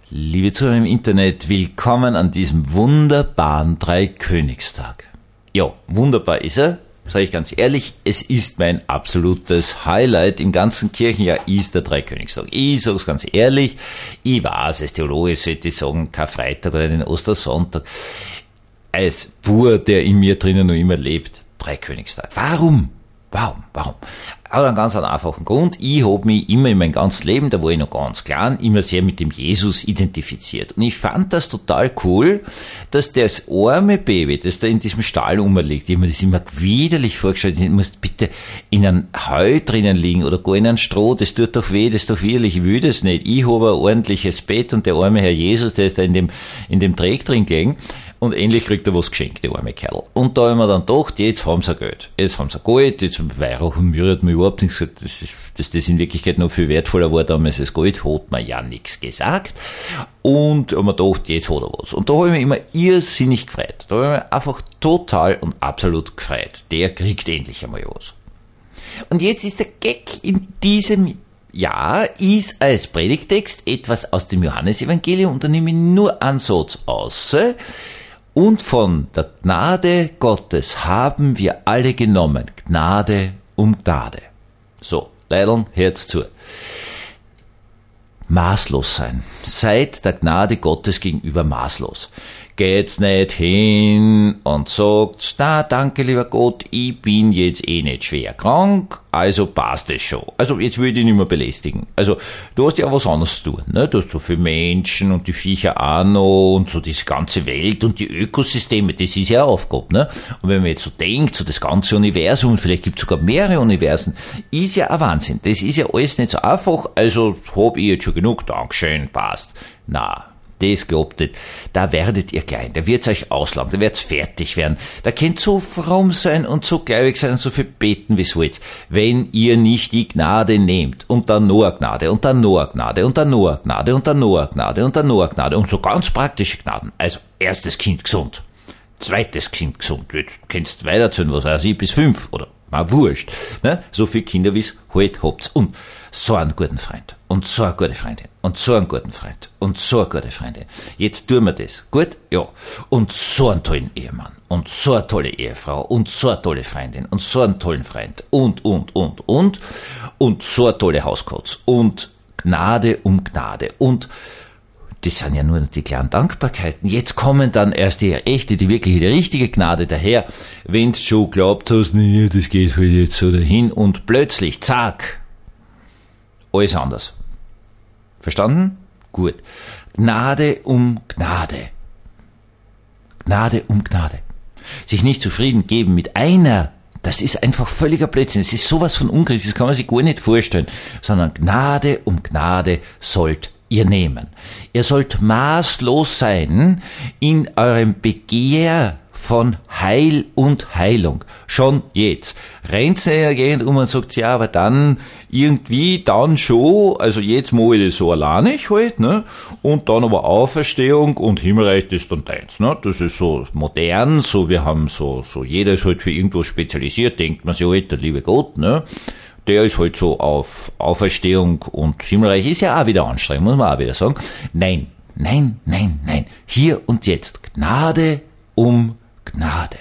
Liebe Zuhörer im Internet, willkommen an diesem wunderbaren Dreikönigstag. Ja, wunderbar ist er, sage ich ganz ehrlich, es ist mein absolutes Highlight im ganzen Kirchenjahr, ist der Dreikönigstag. Ich sage es ganz ehrlich, ich weiß, als Theologe sollte ich sagen, Karfreitag oder den Ostersonntag, als Bur, der in mir drinnen noch immer lebt, Dreikönigstag. Warum? Hat einen ganz einfachen Grund. Ich habe mich immer in meinem ganzen Leben, da war ich noch ganz klein, immer sehr mit dem Jesus identifiziert. Und ich fand das total cool, dass das arme Baby, das da in diesem Stall rumliegt, ich habe mir das immer widerlich vorgestellt, ich muss bitte in einem Heu drinnen liegen oder gar in einem Stroh, das tut doch weh, das ist doch widerlich, ich will das nicht. Ich habe ein ordentliches Bett und der arme Herr Jesus, der ist da in dem Dreck drin gelegen. Und endlich kriegt er was geschenkt, der arme Kerl. Und da haben wir dann gedacht, jetzt haben sie Geld. Jetzt Weihrauch und Myrrhe hat mir überhaupt nicht gesagt, dass das in Wirklichkeit noch viel wertvoller war damals als Gold, hat mir ja nichts gesagt. Und haben wir gedacht, jetzt hat er was. Und da habe ich mich immer irrsinnig gefreut. Da habe ich mich einfach total und absolut gefreut. Der kriegt endlich einmal was. Und jetzt ist der Gag in diesem Jahr, ist als Predigtext etwas aus dem Johannesevangelium und da nehme ich nur einen Satz aus. Und von der Gnade Gottes haben wir alle genommen, Gnade um Gnade. So, Leideln, hört's zu. Maßlos sein. Seid der Gnade Gottes gegenüber maßlos. Geht's nicht hin und sagt, na, danke lieber Gott, ich bin jetzt eh nicht schwer krank, also passt es schon. Also jetzt will ich dich nicht mehr belästigen. Also du hast ja was anderes zu tun, ne? Du hast so viele Menschen und die Viecher auch noch und so diese ganze Welt und die Ökosysteme, das ist ja eine Aufgabe, ne? Und wenn man jetzt so denkt, so das ganze Universum, vielleicht gibt's sogar mehrere Universen, ist ja ein Wahnsinn. Das ist ja alles nicht so einfach, also hab ich jetzt schon genug, Dankeschön, passt. Na, das glaubt nicht. Da werdet ihr klein, da wird's euch auslaufen, da wird's fertig werden. Da könnt so fromm sein und so gläubig sein und so viel beten, wie's wollt. Wenn ihr nicht die Gnade nehmt und dann noch eine Gnade und dann noch eine Gnade und dann noch eine Gnade und dann noch eine Gnade und dann noch eine Gnade und so ganz praktische Gnaden. Also, erstes Kind gesund, zweites Kind gesund, jetzt kennst du weiterzählen, was weiß ich, bis 5 oder mal wurscht, ne? So viele Kinder wie's halt habt's. Und so einen guten Freund und so eine gute Freundin und so einen guten Freund und so eine gute Freundin. Jetzt tun wir das. Gut? Ja. Und so einen tollen Ehemann und so eine tolle Ehefrau und so eine tolle Freundin und so einen tollen Freund und so eine tolle Hauskatz und Gnade um Gnade und das sind ja nur die kleinen Dankbarkeiten. Jetzt kommen dann erst die echte, die wirkliche, die richtige Gnade daher, wenn du schon glaubt hast, nee, das geht halt jetzt so dahin und plötzlich, zack, alles anders. Verstanden? Gut. Gnade um Gnade. Gnade um Gnade. Sich nicht zufrieden geben mit einer, das ist einfach völliger Blödsinn. Es ist sowas von unchristlich, das kann man sich gar nicht vorstellen. Sondern Gnade um Gnade sollt ihr nehmen. Ihr sollt maßlos sein in eurem Begehr von Heil und Heilung. Schon jetzt. Rennt's nicht gehend und sagt, ja, aber dann irgendwie, dann schon, also jetzt mache ich das so alleinig halt, ne? Und dann aber Auferstehung und Himmelreich, das ist dann deins, ne? Das ist so modern, so wir haben so jeder ist halt für irgendwas spezialisiert, denkt man sich halt, der liebe Gott, ne? Der ist halt so auf Auferstehung und Himmelreich ist ja auch wieder anstrengend, muss man auch wieder sagen. Nein. Hier und jetzt. Gnade um Gnade.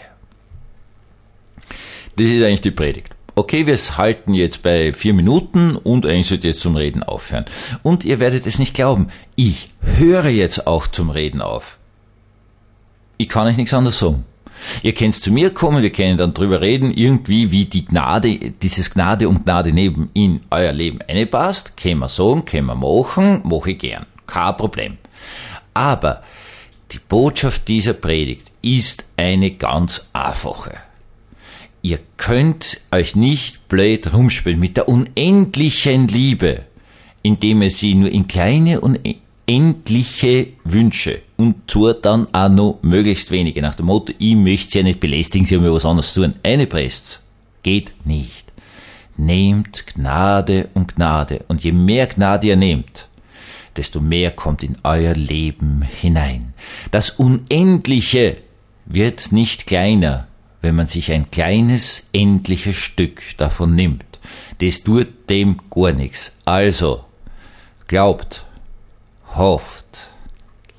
Das ist eigentlich die Predigt. Okay, wir halten jetzt bei 4 Minuten und eigentlich sollte jetzt zum Reden aufhören. Und ihr werdet es nicht glauben, ich höre jetzt auch zum Reden auf. Ich kann euch nichts anderes sagen. Ihr könnt zu mir kommen, wir können dann drüber reden, irgendwie wie die Gnade, dieses Gnade um Gnade neben in euer Leben reinpasst. Können wir sagen, können wir machen, mache ich gern. Kein Problem. Aber die Botschaft dieser Predigt ist eine ganz einfache. Ihr könnt euch nicht blöd rumspielen mit der unendlichen Liebe, indem ihr sie nur in kleine unendliche Wünsche und tut dann auch noch möglichst wenige. Nach dem Motto, ich möchte sie ja nicht belästigen, sie haben ja was anderes zu tun. Einpresst's. Geht nicht. Nehmt Gnade um Gnade. Und je mehr Gnade ihr nehmt, desto mehr kommt in euer Leben hinein. Das Unendliche wird nicht kleiner, wenn man sich ein kleines, endliches Stück davon nimmt. Das tut dem gar nichts. Also, glaubt, hofft,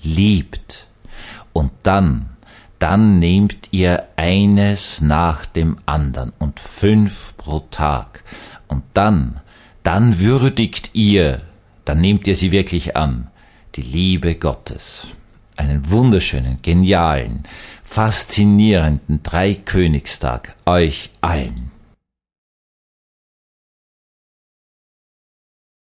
liebt. Und dann nehmt ihr eines nach dem anderen und 5 pro Tag. Und dann würdigt ihr, dann nehmt ihr sie wirklich an, die Liebe Gottes. Einen wunderschönen, genialen, faszinierenden Dreikönigstag euch allen.